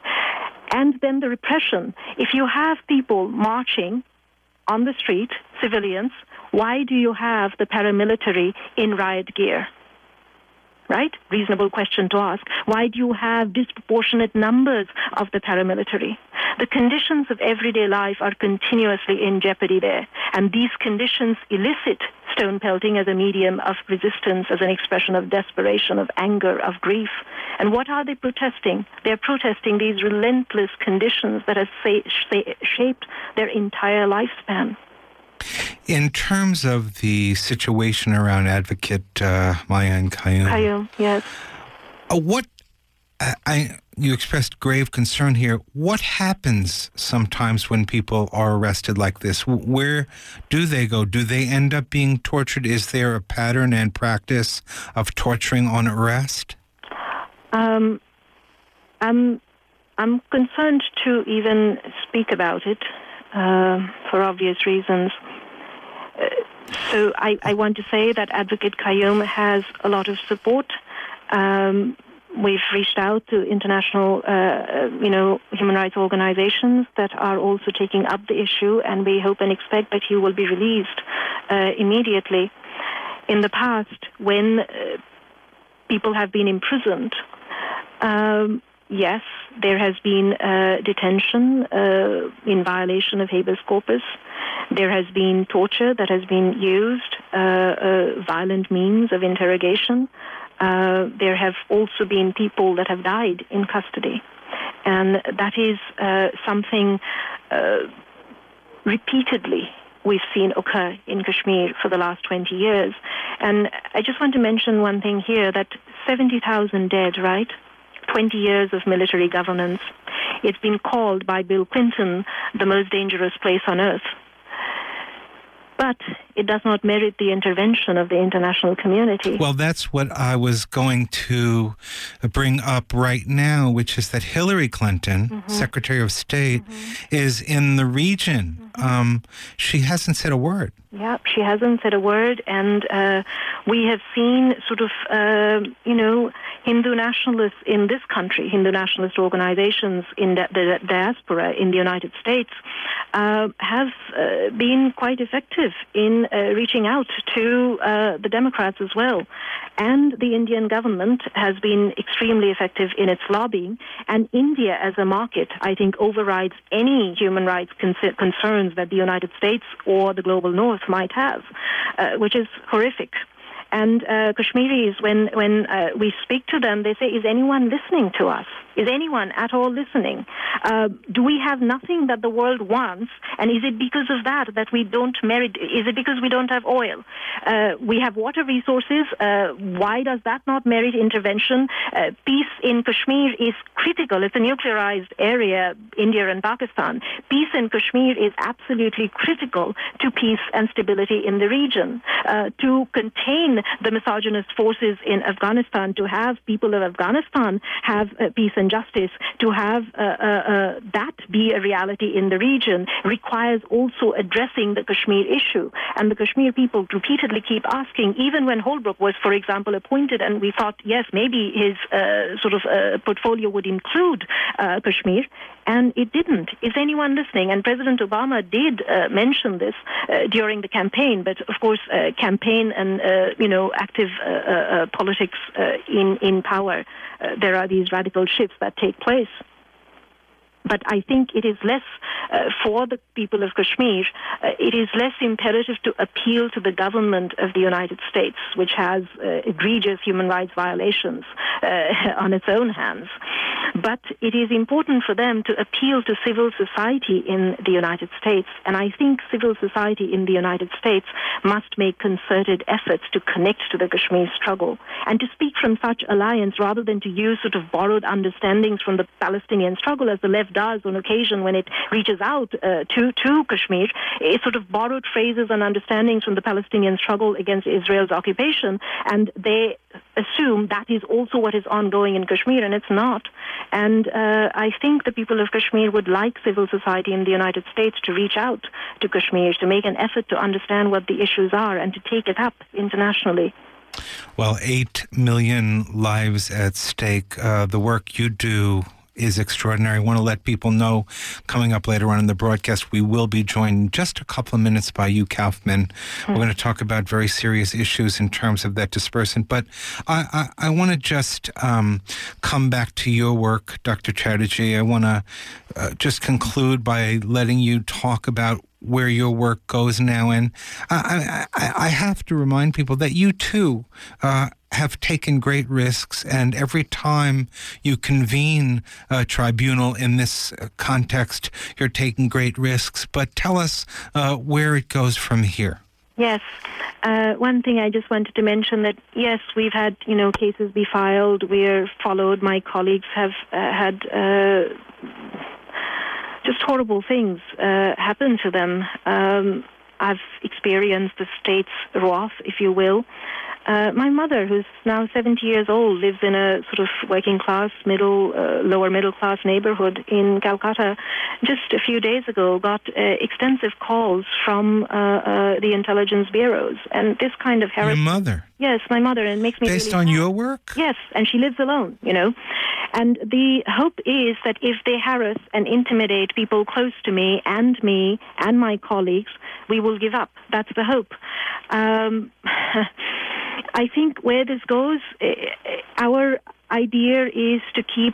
And then the repression. If you have people marching on the street, civilians, why do you have the paramilitary in riot gear? Right? Reasonable question to ask. Why do you have disproportionate numbers of the paramilitary? The conditions of everyday life are continuously in jeopardy there. And these conditions elicit stone pelting as a medium of resistance, as an expression of desperation, of anger, of grief. And what are they protesting? They're protesting these relentless conditions that have say, say, shaped their entire lifespan. In terms of the situation around Advocate uh, Maayan Qayyum, Qayyum, yes. Uh, what uh, I you expressed grave concern here. What happens sometimes when people are arrested like this? Where do they go? Do they end up being tortured? Is there a pattern and practice of torturing on arrest? Um, I'm I'm concerned to even speak about it uh, for obvious reasons. Uh, so I, I want to say that Advocate Qayyum has a lot of support. Um, we've reached out to international, uh, you know, human rights organizations that are also taking up the issue, and we hope and expect that he will be released uh, immediately. In the past, when uh, people have been imprisoned, um, yes, there has been uh, detention uh, in violation of habeas corpus. There has been torture that has been used, uh, uh, violent means of interrogation. Uh, there have also been people that have died in custody. And that is uh, something uh, repeatedly we've seen occur in Kashmir for the last twenty years. And I just want to mention one thing here, that seventy thousand dead, right? twenty years of military governance. It's been called by Bill Clinton the most dangerous place on earth. But it does not merit the intervention of the international community. Well, that's what I was going to bring up right now, which is that Hillary Clinton, mm-hmm. Secretary of State, mm-hmm. is in the region. Mm-hmm. Um, she hasn't said a word. Yeah, she hasn't said a word, and uh, we have seen sort of, uh, you know, Hindu nationalists in this country, Hindu nationalist organizations in the, the diaspora in the United States, uh, have uh, been quite effective in uh, reaching out to uh, the Democrats as well. And the Indian government has been extremely effective in its lobbying, and India as a market, I think, overrides any human rights con- concerns that the United States or the global North might have, uh, which is horrific. And uh, Kashmiris, when, when uh, we speak to them, they say, is anyone listening to us? Is anyone at all listening? Uh, do we have nothing that the world wants? And is it because of that that we don't merit? Is it because we don't have oil? Uh, we have water resources. Uh, why does that not merit intervention? Uh, peace in Kashmir is critical. It's a nuclearized area, India and Pakistan. Peace in Kashmir is absolutely critical to peace and stability in the region. Uh, to contain within the misogynist forces in Afghanistan, to have people of Afghanistan have uh, peace and justice, to have uh, uh, uh, that be a reality in the region, requires also addressing the Kashmir issue. And the Kashmir people repeatedly keep asking, even when Holbrooke was, for example, appointed, and we thought, yes, maybe his uh, sort of uh, portfolio would include uh, Kashmir, and it didn't. Is anyone listening? And President Obama did uh, mention this uh, during the campaign, but of course, uh, campaign and uh, you know active uh, uh, politics uh, in in power, uh, there are these radical shifts that take place. But I think it is less, uh, for the people of Kashmir, uh, it is less imperative to appeal to the government of the United States, which has uh, egregious human rights violations uh, on its own hands. But it is important for them to appeal to civil society in the United States. And I think civil society in the United States must make concerted efforts to connect to the Kashmir struggle and to speak from such alliance rather than to use sort of borrowed understandings from the Palestinian struggle, as the left does on occasion when it reaches out uh, to, to Kashmir. It's sort of borrowed phrases and understandings from the Palestinian struggle against Israel's occupation, and they assume that is also what is ongoing in Kashmir, and it's not. And uh, I think the people of Kashmir would like civil society in the United States to reach out to Kashmir, to make an effort to understand what the issues are and to take it up internationally. Well, eight million lives at stake. Uh, the work you do is extraordinary. I want to let people know, coming up later on in the broadcast, we will be joined in just a couple of minutes by Hugh Kaufman. Mm-hmm. We're going to talk about very serious issues in terms of that dispersant. But I, I, I want to just um, come back to your work, Doctor Chatterjee. I want to uh, just conclude by letting you talk about where your work goes now. And I, I, I have to remind people that you, too, uh, have taken great risks, and every time you convene a tribunal in this context, you're taking great risks. But tell us uh, where it goes from here. Yes. Uh, one thing I just wanted to mention that, yes, we've had, you know, cases be filed. We're followed. My colleagues have uh, had uh, just horrible things uh, happen to them. Um, I've experienced the state's wrath, if you will. Uh, my mother, who's now seventy years old, lives in a sort of working class, middle, uh, lower middle class neighborhood in Calcutta. Just a few days ago, got uh, extensive calls from uh, uh, the intelligence bureaus, and this kind of harassment. Your mother? Yes, my mother, and it makes me based really on sad. Your work? Yes, and she lives alone, you know. And the hope is that if they harass and intimidate people close to me and me and my colleagues, we will give up. That's the hope. Um, I think where this goes, our idea is to keep,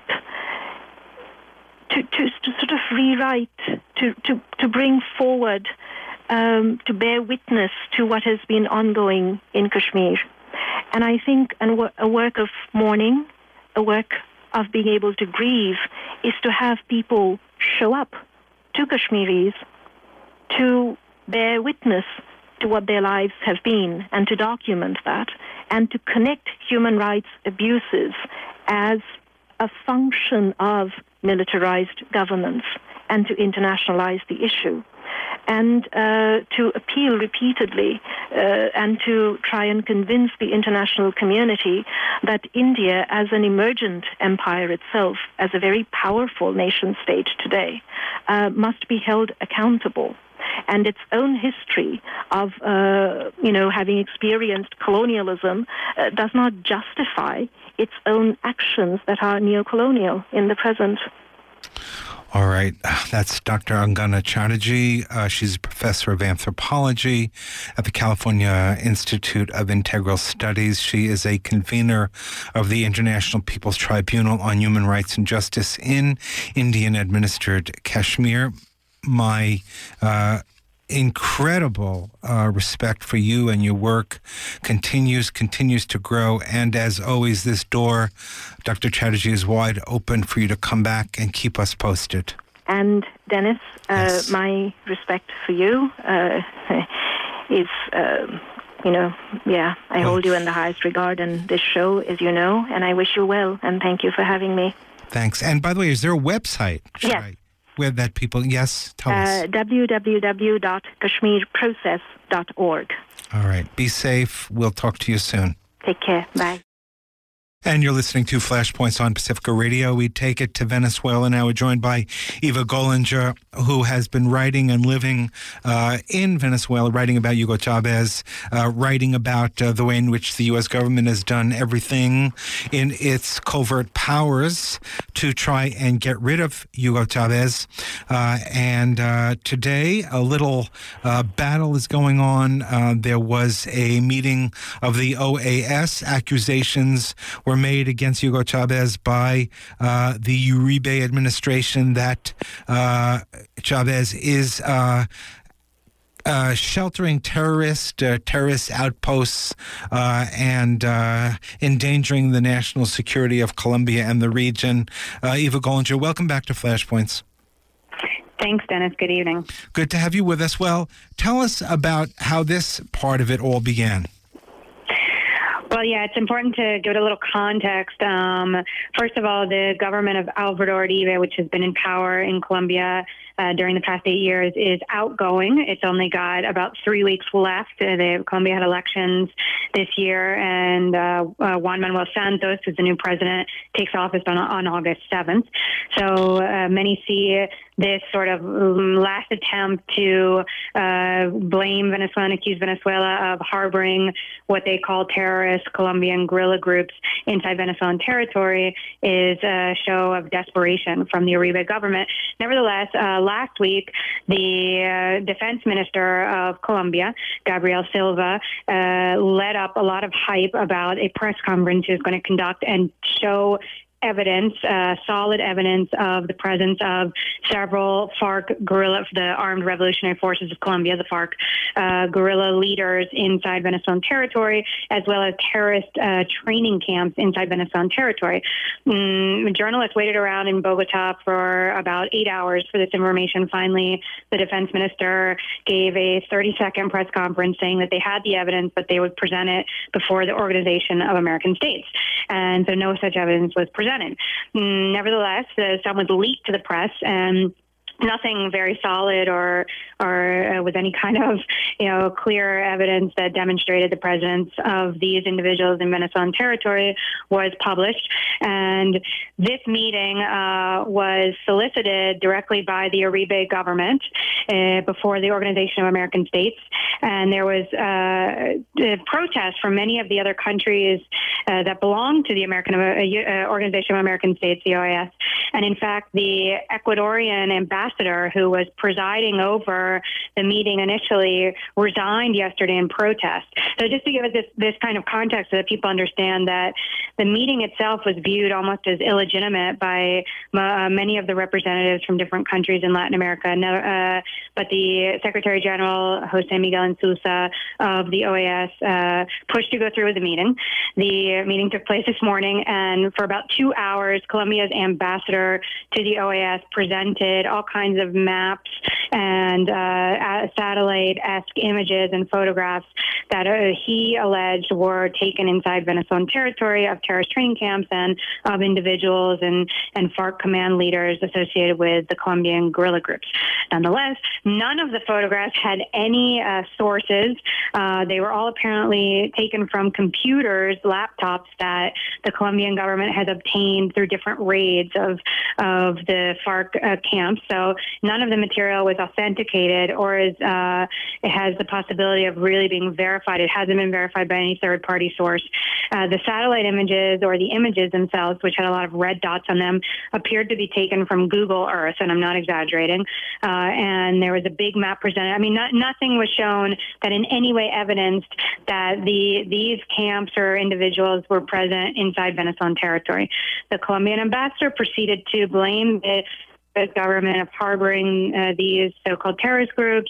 to, to, to sort of rewrite, to, to, to bring forward, um, to bear witness to what has been ongoing in Kashmir. And I think a work of mourning, a work of being able to grieve, is to have people show up to Kashmiris to bear witness to what their lives have been and to document that and to connect human rights abuses as a function of militarized governance and to internationalize the issue and uh, to appeal repeatedly uh, and to try and convince the international community that India, as an emergent empire itself, as a very powerful nation state today, uh, must be held accountable. And its own history of, uh, you know, having experienced colonialism uh, does not justify its own actions that are neo-colonial in the present. All right. That's Doctor Angana Chatterjee. Uh, she's a professor of anthropology at the California Institute of Integral Studies. She is a convener of the International People's Tribunal on Human Rights and Justice in Indian-administered Kashmir. My uh, incredible uh, respect for you and your work continues, continues to grow. And as always, this door, Doctor Chatterjee, is wide open for you to come back and keep us posted. And Dennis, uh, yes. my respect for you uh, is, uh, you know, yeah, I well, hold you in the highest regard in this show, as you know, and I wish you well, and thank you for having me. Thanks. And by the way, is there a website? Should yes. I, where that people, yes, tell uh, us. w w w dot kashmir process dot org. All right. Be safe. We'll talk to you soon. Take care. Bye. And you're listening to Flashpoints on Pacifica Radio. We take it to Venezuela now. We're joined by Eva Gollinger, who has been writing and living uh, in Venezuela, writing about Hugo Chavez, uh, writing about uh, the way in which the U S government has done everything in its covert powers to try and get rid of Hugo Chavez. Uh, and uh, today, a little uh, battle is going on. Uh, there was a meeting of the O A S. Accusations were made against Hugo Chavez by uh, the Uribe administration that uh, Chavez is uh, uh, sheltering terrorist uh, terrorist outposts uh, and uh, endangering the national security of Colombia and the region. Uh, Eva Gollinger, welcome back to Flashpoints. Thanks, Dennis. Good evening. Good to have you with us. Well, tell us about how this part of it all began. Well, yeah, it's important to give it a little context. Um, first of all, the government of Alvaro Uribe, which has been in power in Colombia uh, during the past eight years, is outgoing. It's only got about three weeks left. Uh, the, Colombia had elections this year, and uh, uh, Juan Manuel Santos, who's the new president, takes office on, on August seventh. So uh, many see this sort of last attempt to uh, blame Venezuela and accuse Venezuela of harboring what they call terrorist Colombian guerrilla groups inside Venezuelan territory is a show of desperation from the Uribe government. Nevertheless, uh, last week, the uh, defense minister of Colombia, Gabriel Silva, uh, led up a lot of hype about a press conference he was going to conduct and show evidence, uh, solid evidence of the presence of several FARC guerrilla, the Armed Revolutionary Forces of Colombia, the FARC uh, guerrilla leaders inside Venezuelan territory, as well as terrorist uh, training camps inside Venezuelan territory. Mm, journalists waited around in Bogota for about eight hours for this information. Finally, the defense minister gave a thirty-second press conference saying that they had the evidence, but they would present it before the Organization of American States. And so no such evidence was presented. Nevertheless, uh, some was leaked to the press, and nothing very solid or or uh, with any kind of, you know, clear evidence that demonstrated the presence of these individuals in Venezuelan territory was published. And this meeting uh, was solicited directly by the Uribe government uh, before the Organization of American States. And there was uh, a protest from many of the other countries uh, that belong to the American uh, Organization of American States, the O A S. And in fact, the Ecuadorian ambassador who was presiding over the meeting initially resigned yesterday in protest. So just to give us this, this kind of context so that people understand that the meeting itself was viewed almost as illegitimate by uh, many of the representatives from different countries in Latin America. Uh, but the Secretary General, Jose Miguel Sousa of the O A S, uh, pushed to go through with the meeting. The meeting took place this morning, and for about two hours, Colombia's ambassador to the O A S presented all kinds of maps and uh, satellite-esque images and photographs that uh, he alleged were taken inside Venezuelan territory of terrorist training camps and of individuals and, and FARC command leaders associated with the Colombian guerrilla groups. Nonetheless, none of the photographs had any uh, sources. Uh, they were all apparently taken from computers, laptops that the Colombian government has obtained through different raids of, of the FARC uh, camps. So none of the material was authenticated or is uh, it has the possibility of really being verified. It hasn't been verified by any third-party source. Uh, the satellite images or the images themselves, which had a lot of red dots on them, appeared to be taken from Google Earth, and I'm not exaggerating. Uh, and there was a big map presented. I mean, not, nothing was shown that in any way evidenced that the these camps or individuals were present inside Venezuelan territory. The Colombian ambassador proceeded to blame the U S government of harboring uh, these so-called terrorist groups,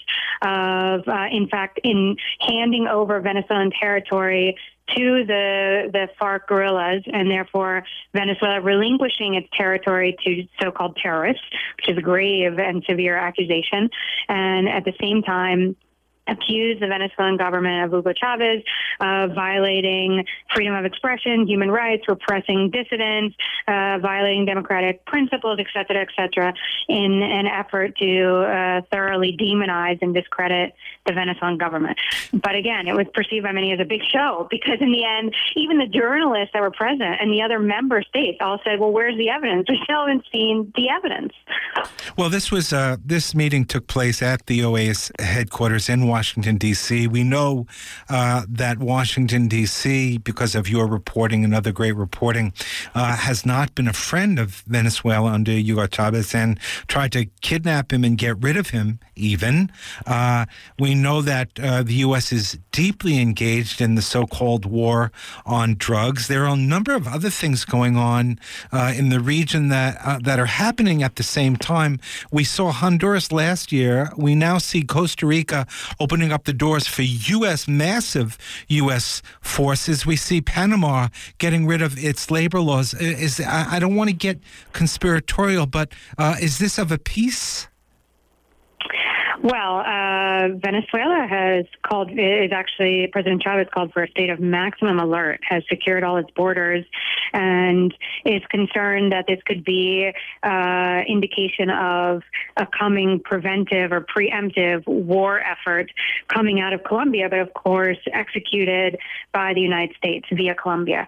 of, uh, in fact, in handing over Venezuelan territory to the the FARC guerrillas, and therefore Venezuela relinquishing its territory to so-called terrorists, which is a grave and severe accusation. And at the same time, accused the Venezuelan government of Hugo Chavez of violating freedom of expression, human rights, repressing dissidents, uh, violating democratic principles, et cetera, et cetera, in an effort to uh, thoroughly demonize and discredit the Venezuelan government. But again, it was perceived by many as a big show because in the end, even the journalists that were present and the other member states all said, well, where's the evidence? We still haven't seen the evidence. Well, this was uh, this meeting took place at the O A S headquarters in Washington, D C. We know uh, that Washington, D C, because of your reporting and other great reporting, uh, has not been a friend of Venezuela under Hugo Chavez and tried to kidnap him and get rid of him even. Uh, we know that uh, the U S is deeply engaged in the so-called war on drugs. There are a number of other things going on uh, in the region that uh, that are happening at the same time. We saw Honduras last year. We now see Costa Rica opening up the doors for U S massive U S forces. We see Panama getting rid of its labor laws. Is I, I don't want to get conspiratorial, but uh, is this of a piece? Well, uh, Venezuela has called, is actually, President Chavez called for a state of maximum alert, has secured all its borders, and is concerned that this could be uh, indication of a coming preventive or preemptive war effort coming out of Colombia, but of course executed by the United States via Colombia.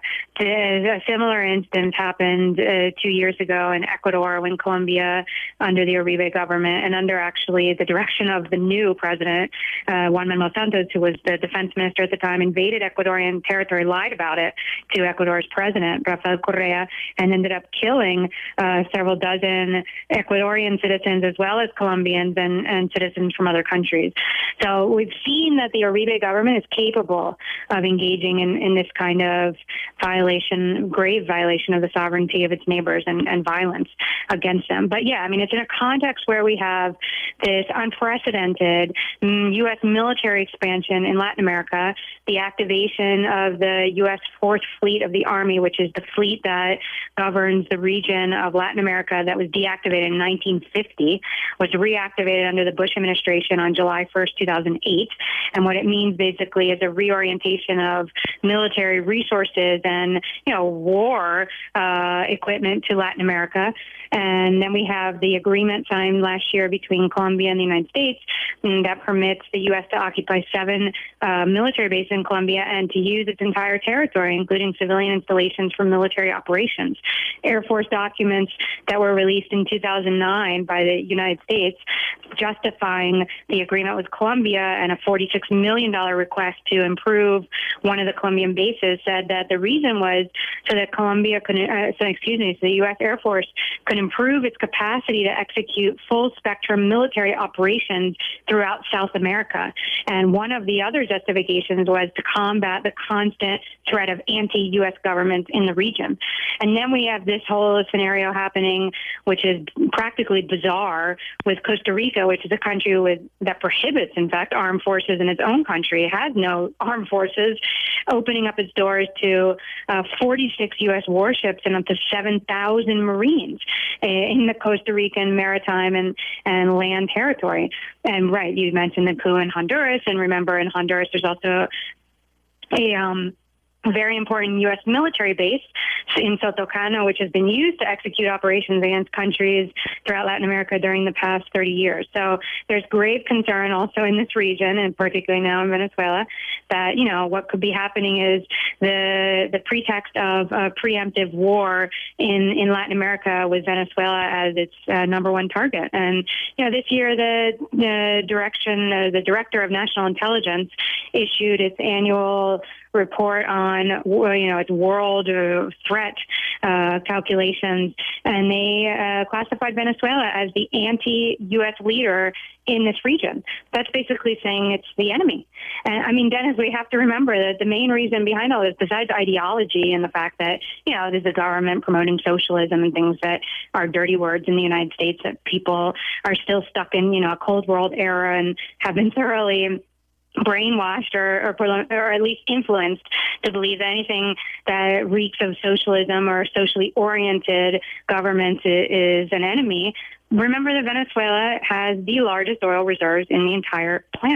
A similar instance happened uh, two years ago in Ecuador when Colombia, under the Uribe government and under actually the direction of the new president, uh, Juan Manuel Santos, who was the defense minister at the time, invaded Ecuadorian territory, lied about it to Ecuador's president, Rafael Correa, and ended up killing uh, several dozen Ecuadorian citizens as well as Colombians and, and citizens from other countries. So we've seen that the Uribe government is capable of engaging in, in this kind of violation, grave violation of the sovereignty of its neighbors and, and violence against them. But yeah, I mean, it's in a context where we have this unprecedented U S military expansion in Latin America, the activation of the U S Fourth Fleet of the Army, which is the fleet that governs the region of Latin America that was deactivated in nineteen fifty, was reactivated under the Bush administration on July first, two thousand eight. And what it means basically is a reorientation of military resources and, you know, war uh, equipment to Latin America. And then we have the agreement signed last year between Colombia and the United States that permits the U S to occupy seven uh, military bases in Colombia and to use its entire territory, including civilian installations for military operations. Air Force documents that were released in two thousand nine by the United States justifying the agreement with Colombia and a forty-six million dollars request to improve one of the Colombian bases said that the reason was so that Colombia could, uh, so excuse me, so the U S Air Force could improve its capacity to execute full spectrum military operations throughout South America. And one of the other justifications was to combat the constant threat of anti-U S governments in the region. And then we have this whole scenario happening, which is practically bizarre, with Costa Rica, which is a country with, that prohibits, in fact, armed forces in its own country. It has no armed forces, opening up its doors to uh, forty-six U S warships and up to seven thousand Marines in the Costa Rican maritime and, and land territory. And right, you mentioned the coup in Honduras, and remember in Honduras there's also a um, very important U S military base in Sotocano, which has been used to execute operations against countries throughout Latin America during the past thirty years. So there's grave concern also in this region, and particularly now in Venezuela, that, you know, what could be happening is the the pretext of a preemptive war in, in Latin America with Venezuela as its uh, number one target. And, you know, this year the, the direction, uh, the Director of National Intelligence issued its annual report on, you know, its world uh, threat uh, calculations, and they uh, classified Venezuela as the anti-U S leader in this region. That's basically saying it's the enemy. And I mean, Dennis, we have to remember that the main reason behind all this, besides ideology and the fact that, you know, there's a government promoting socialism and things that are dirty words in the United States, that people are still stuck in, you know, a Cold War era and have been thoroughly brainwashed or, or or at least influenced to believe that anything that reeks of socialism or socially oriented governments is an enemy. Remember that Venezuela has the largest oil reserves in the entire planet.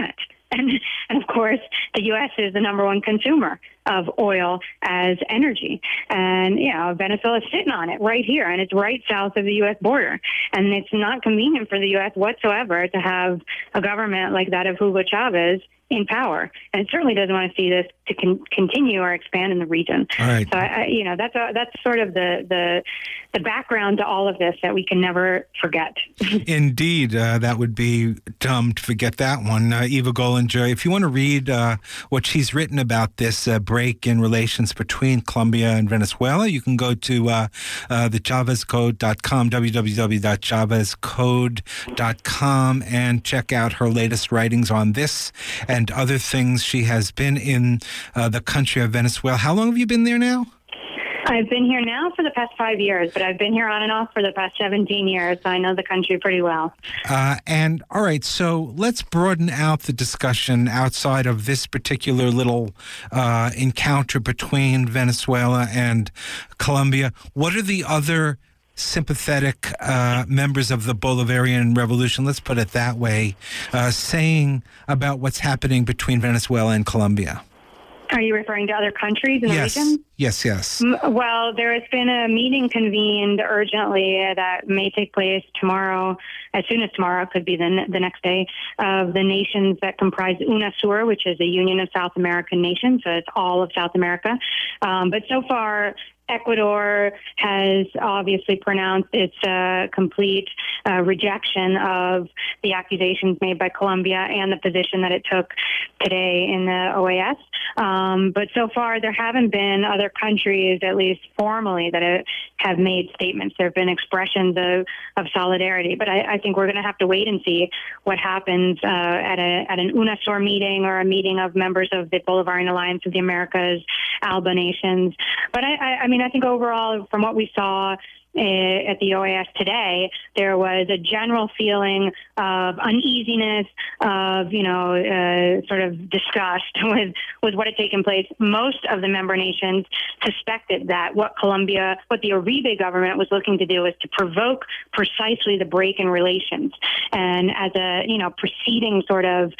And, and of course, the U S is the number one consumer of oil as energy. And, you know, Venezuela is sitting on it right here, and it's right south of the U S border. And it's not convenient for the U S whatsoever to have a government like that of Hugo Chavez in power, and it certainly doesn't want to see this to con- continue or expand in the region. All right. So, I, I, you know, that's a, that's sort of the, the the background to all of this that we can never forget. Indeed, uh, that would be dumb to forget that one. Uh, Eva Golinger, if you want to read uh, what she's written about this uh, break in relations between Colombia and Venezuela, you can go to uh, uh, the chavez code dot com, w w w dot chavez code dot com, and check out her latest writings on this and other things. She has been in uh, the country of Venezuela. How long have you been there now? I've been here now for the past five years, but I've been here on and off for the past seventeen years, so I know the country pretty well. Uh, and, all right, so let's broaden out the discussion outside of this particular little uh, encounter between Venezuela and Colombia. What are the other sympathetic uh, members of the Bolivarian Revolution, let's put it that way, uh, saying about what's happening between Venezuela and Colombia? Are you referring to other countries in the yes. region? Yes, yes. Well, there has been a meeting convened urgently that may take place tomorrow, as soon as tomorrow, could be the, the next day, of the nations that comprise UNASUR, which is a Union of South American Nations, so it's all of South America. Um, but so far, Ecuador has obviously pronounced its uh, complete uh, rejection of the accusations made by Colombia and the position that it took today in the O A S. Um, but so far, there haven't been other countries, at least formally, that have made statements. There have been expressions of, of solidarity. But I, I think we're going to have to wait and see what happens uh, at, a, at an UNASUR meeting or a meeting of members of the Bolivarian Alliance of the Americas, ALBA nations. But I, I, I mean, I think overall, from what we saw uh, at the O A S today, there was a general feeling of uneasiness, of, you know, uh, sort of disgust with, with what had taken place. Most of the member nations suspected that what Colombia, what the Uribe government was looking to do was to provoke precisely the break in relations. And as a, you know, preceding sort of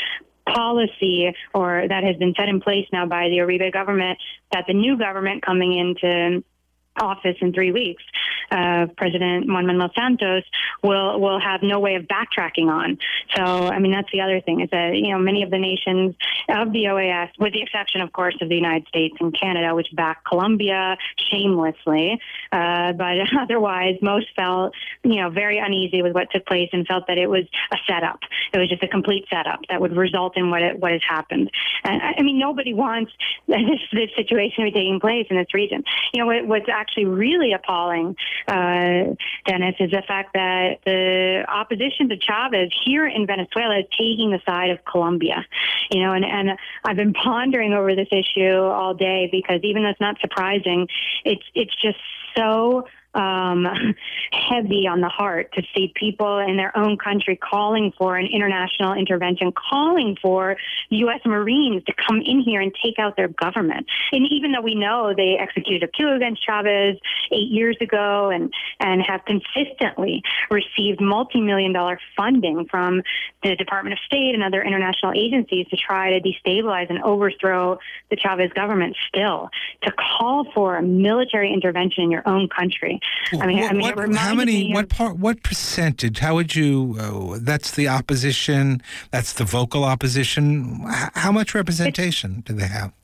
policy, or that has been set in place now by the Uribe government, that the new government coming into office in three weeks, uh, President Juan Manuel Santos will will have no way of backtracking on. So, I mean, that's the other thing, is that, you know, many of the nations of the O A S, with the exception, of course, of the United States and Canada, which backed Colombia shamelessly, uh, but otherwise, most felt, you know, very uneasy with what took place and felt that it was a setup. It was just a complete setup that would result in what it, what has happened. And I mean, nobody wants this, this situation to be taking place in this region. You know, what, what's actually really appalling, uh, Dennis, is the fact that the opposition to Chavez here in Venezuela is taking the side of Colombia. You know, and, and I've been pondering over this issue all day, because even though it's not surprising, it's it's just so Um, heavy on the heart to see people in their own country calling for an international intervention, calling for U S Marines to come in here and take out their government. And even though we know they executed a coup against Chavez eight years ago and, and have consistently received multi-million dollar funding from the Department of State and other international agencies to try to destabilize and overthrow the Chavez government, still to call for a military intervention in your own country. I mean, what, I mean, what, it how many? me what part? What percentage? How would you? Uh, that's the opposition. That's the vocal opposition. H- how much representation do they have?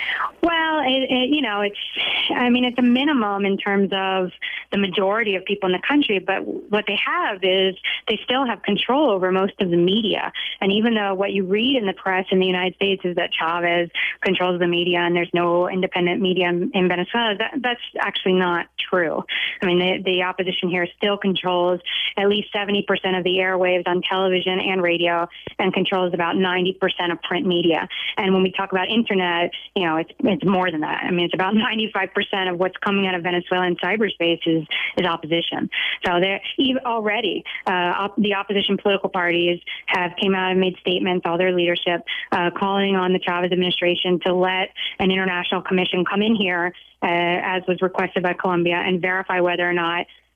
Well, it, it, you know, it's, I mean, it's a minimum in terms of the majority of people in the country, but what they have is they still have control over most of the media. And even though what you read in the press in the United States is that Chavez controls the media and there's no independent media in, in Venezuela, that, that's actually not true. I mean, the, the opposition here still controls at least seventy percent of the airwaves on television and radio, and controls about ninety percent of print media. And when we talk about internet, you know, it's it's more than that. I mean, it's about ninety-five percent of what's coming out of Venezuelan cyberspace is, is opposition. So there, already, uh, op- the opposition political parties have came out and made statements, all their leadership, uh, calling on the Chavez administration to let an international commission come in here, uh, as was requested by Colombia, and verify whether or not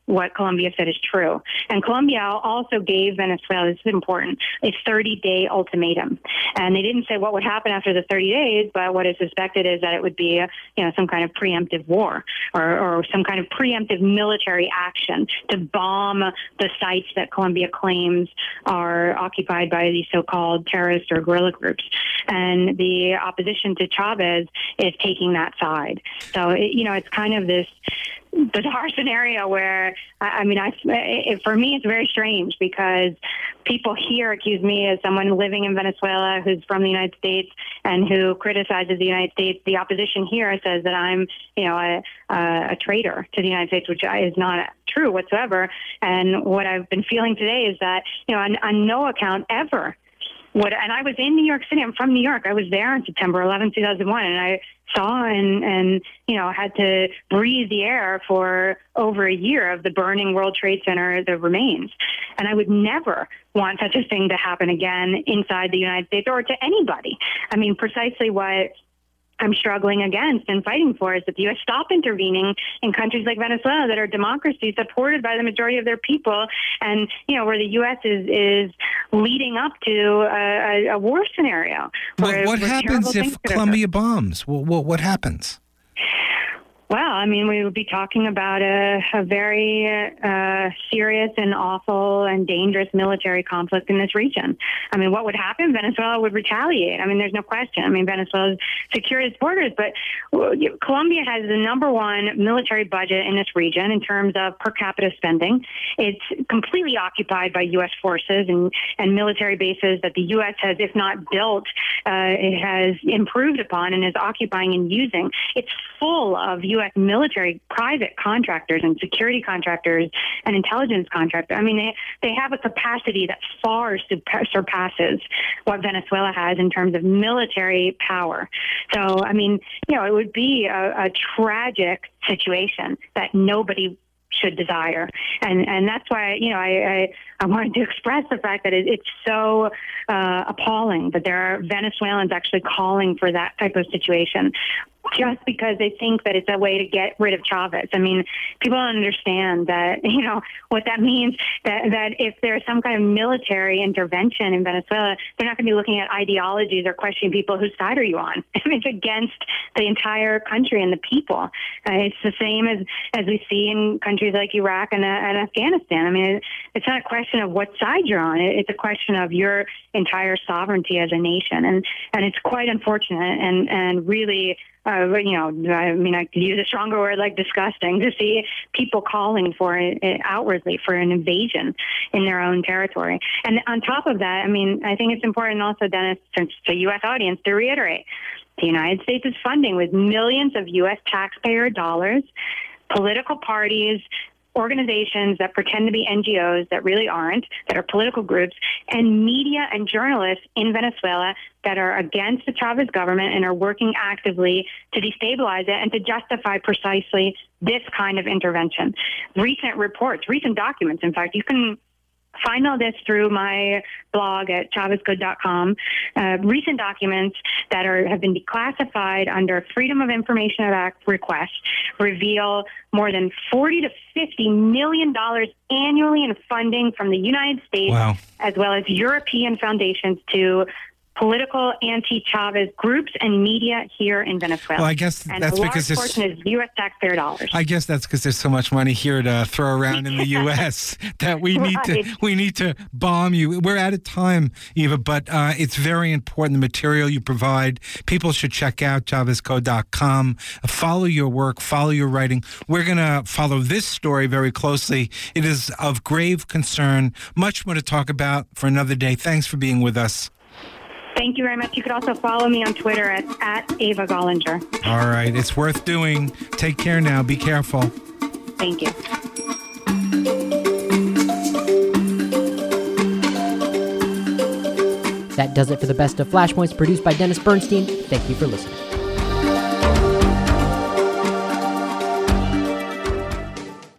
what Colombia said is true. And Colombia also gave Venezuela, this is important, a thirty-day ultimatum. And they didn't say what would happen after the thirty days, but what is suspected is that it would be, a, you know, some kind of preemptive war or, or some kind of preemptive military action to bomb the sites that Colombia claims are occupied by these so-called terrorist or guerrilla groups. And the opposition to Chavez is taking that side. So, it, you know, it's kind of this bizarre scenario where, I mean, I, it, for me, it's very strange because people here accuse me as someone living in Venezuela who's from the United States and who criticizes the United States. The opposition here says that I'm, you know, a, a, a traitor to the United States, which is not true whatsoever. And what I've been feeling today is that, you know, on, on no account ever What, and I was in New York City. I'm from New York. I was there on September eleventh, two thousand one, and I saw and, and, you know, had to breathe the air for over a year of the burning World Trade Center, the remains. And I would never want such a thing to happen again inside the United States or to anybody. I mean, precisely what I'm struggling against and fighting for is that the U S stop intervening in countries like Venezuela that are democracies supported by the majority of their people, and you know where the U S is is leading up to a, a war scenario. Well, what happens if Colombia bombs? What, what what happens? Well, I mean, we would be talking about a, a very uh, serious and awful and dangerous military conflict in this region. I mean, what would happen? Venezuela would retaliate. I mean, there's no question. I mean, Venezuela secures its borders, but Colombia has the number one military budget in this region in terms of per capita spending. It's completely occupied by U S forces and, and military bases that the U S has, if not built, uh, it has improved upon and is occupying and using. It's full of U S military private contractors and security contractors and intelligence contractors. I mean, they, they have a capacity that far surpasses what Venezuela has in terms of military power. So, I mean, you know, it would be a, a tragic situation that nobody should desire. And and that's why, you know, I, I, I wanted to express the fact that it, it's so uh, appalling that there are Venezuelans actually calling for that type of situation just because they think that it's a way to get rid of Chavez. I mean, people don't understand that, you know, what that means, that, that if there's some kind of military intervention in Venezuela, they're not going to be looking at ideologies or questioning people, whose side are you on? It's against the entire country and the people. Uh, it's the same as, as we see in countries like Iraq and, uh, and Afghanistan. I mean, it, it's not a question of what side you're on. It, it's a question of your entire sovereignty as a nation. And, and it's quite unfortunate and, and really Uh, you know, I mean, I could use a stronger word like disgusting to see people calling for it, it outwardly for an invasion in their own territory. And on top of that, I mean, I think it's important also, Dennis, to the U S audience to reiterate, the United States is funding with millions of U S taxpayer dollars, political parties, organizations that pretend to be N G Os that really aren't, that are political groups, and media and journalists in Venezuela that are against the Chavez government and are working actively to destabilize it and to justify precisely this kind of intervention. Recent reports, recent documents, in fact, you can find all this through my blog at chavez good dot com. Uh, recent documents that are have been declassified under Freedom of Information Act requests reveal more than forty to fifty million dollars annually in funding from the United States, wow, as well as European foundations to political anti-Chavez groups and media here in Venezuela. Well, I guess and that's a large because there's, portion is U S taxpayer dollars. I guess that's because there's so much money here to throw around in the U S that we need Right. to we need to bomb you. We're out of time, Eva, but uh, it's very important. The material you provide, people should check out chavez code dot com. Follow your work, follow your writing. We're going to follow this story very closely. It is of grave concern. Much more to talk about for another day. Thanks for being with us. Thank you very much. You could also follow me on Twitter at, at Ava Gollinger. All right. It's worth doing. Take care now. Be careful. Thank you. That does it for the best of Flashpoints produced by Dennis Bernstein. Thank you for listening.